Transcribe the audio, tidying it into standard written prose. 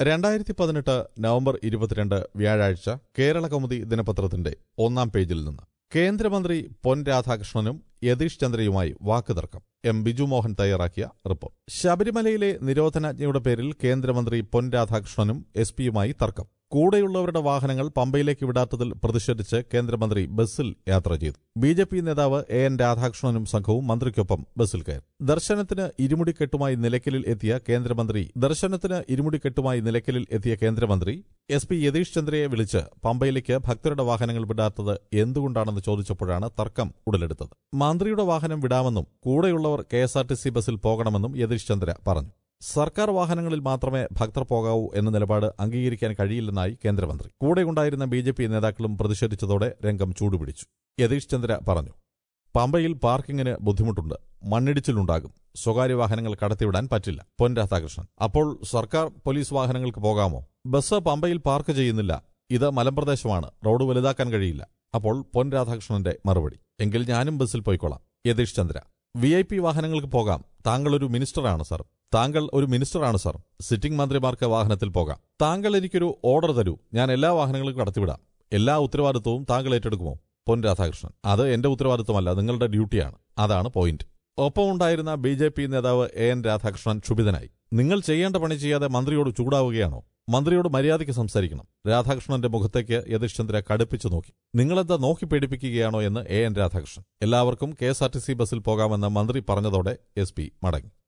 2018 November 22 വ്യാഴാഴ്ച കേരളകൗമുദി ദിനപത്രത്തിന്റെ ഒന്നാം പേജിൽ നിന്ന് കേന്ദ്രമന്ത്രി പൊൻ രാധാകൃഷ്ണനും യതീഷ് ചന്ദ്രയുമായി വാക്കുതർക്കം. എം ബിജു മോഹൻ തയ്യാറാക്കിയ റിപ്പോർട്ട്. ശബരിമലയിലെ നിരോധനാജ്ഞയുടെ പേരിൽ കേന്ദ്രമന്ത്രി പൊൻ രാധാകൃഷ്ണനും എസ് പിയുമായി തർക്കം. കൂടെയുള്ളവരുടെ വാഹനങ്ങൾ പമ്പയിലേക്ക് വിടാത്തതിൽ പ്രതിഷേധിച്ച് കേന്ദ്രമന്ത്രി ബസ്സിൽ യാത്ര ചെയ്തു. ബിജെപി നേതാവ് എൻ രാധാകൃഷ്ണനും സംഘവും മന്ത്രിക്കൊപ്പം ബസ്സിൽ കയറി. ദർശനത്തിന് ഇരുമുടിക്കെട്ടുമായി നിലയ്ക്കലിൽ എത്തിയ കേന്ദ്രമന്ത്രി എസ് പി യതീഷ് ചന്ദ്രയെ വിളിച്ച് പമ്പയിലേക്ക് ഭക്തരുടെ വാഹനങ്ങൾ വിടാത്തത് എന്തുകൊണ്ടാണെന്ന് ചോദിച്ചപ്പോഴാണ് തർക്കം ഉടലെടുത്തത്. മന്ത്രിയുടെ വാഹനം വിടാമെന്നും കൂടെയുള്ളവർ KSRTC ബസ്സിൽ പോകണമെന്നും യതീഷ് ചന്ദ്ര പറഞ്ഞു. സർക്കാർ വാഹനങ്ങളിൽ മാത്രമേ ഭക്തർ പോകാവൂ എന്ന നിലപാട് അംഗീകരിക്കാൻ കഴിയില്ലെന്നായി കേന്ദ്രമന്ത്രി. കൂടെയുണ്ടായിരുന്ന BJP നേതാക്കളും പ്രതിഷേധിച്ചതോടെ രംഗം ചൂടുപിടിച്ചു. യതീഷ് ചന്ദ്ര പറഞ്ഞു, പമ്പയിൽ പാർക്കിങ്ങിന് ബുദ്ധിമുട്ടുണ്ട്, മണ്ണിടിച്ചിലുണ്ടാകും, സ്വകാര്യ വാഹനങ്ങൾ കടത്തിവിടാൻ പറ്റില്ല. പൊൻ രാധാകൃഷ്ണൻ: അപ്പോൾ സർക്കാർ പോലീസ് വാഹനങ്ങൾക്ക് പോകാമോ? ബസ് പമ്പയിൽ പാർക്ക് ചെയ്യുന്നില്ല, ഇത് മലമ്പ്രദേശമാണ്, റോഡ് വലുതാക്കാൻ കഴിയില്ല. അപ്പോൾ പൊൻ രാധാകൃഷ്ണന്റെ മറുപടി: എങ്കിൽ ഞാനും ബസ്സിൽ പോയിക്കൊള്ളാം. യതീഷ് ചന്ദ്ര: VIP വാഹനങ്ങൾക്ക് പോകാം, താങ്കൾ ഒരു മിനിസ്റ്ററാണ് സർ. സിറ്റിംഗ് മന്ത്രിമാർക്ക് വാഹനത്തിൽ പോകാം. താങ്കൾ എനിക്കൊരു ഓർഡർ തരൂ, ഞാൻ എല്ലാ വാഹനങ്ങളും കടത്തിവിടാം. എല്ലാ ഉത്തരവാദിത്വവും താങ്കൾ ഏറ്റെടുക്കുമോ? പൊൻ രാധാകൃഷ്ണൻ: അത് എന്റെ ഉത്തരവാദിത്വമല്ല, നിങ്ങളുടെ ഡ്യൂട്ടിയാണ്. അതാണ് പോയിന്റ്. ഒപ്പമുണ്ടായിരുന്ന BJP നേതാവ് എൻ രാധാകൃഷ്ണൻ ക്ഷുഭിതനായി. നിങ്ങൾ ചെയ്യേണ്ട പണി ചെയ്യാതെ മന്ത്രിയോട് ചൂടാവുകയാണോ? മന്ത്രിയോട് മര്യാദയ്ക്ക് സംസാരിക്കണം. രാധാകൃഷ്ണന്റെ മുഖത്തേക്ക് യതീഷ് ചന്ദ്ര കടുപ്പിച്ചു നോക്കി. നിങ്ങളെന്താ നോക്കി പേടിപ്പിക്കുകയാണോ എന്ന് എൻ രാധാകൃഷ്ണൻ. എല്ലാവർക്കും KSRTC ബസ്സിൽ പോകാമെന്ന് മന്ത്രി പറഞ്ഞതോടെ SP മടങ്ങി.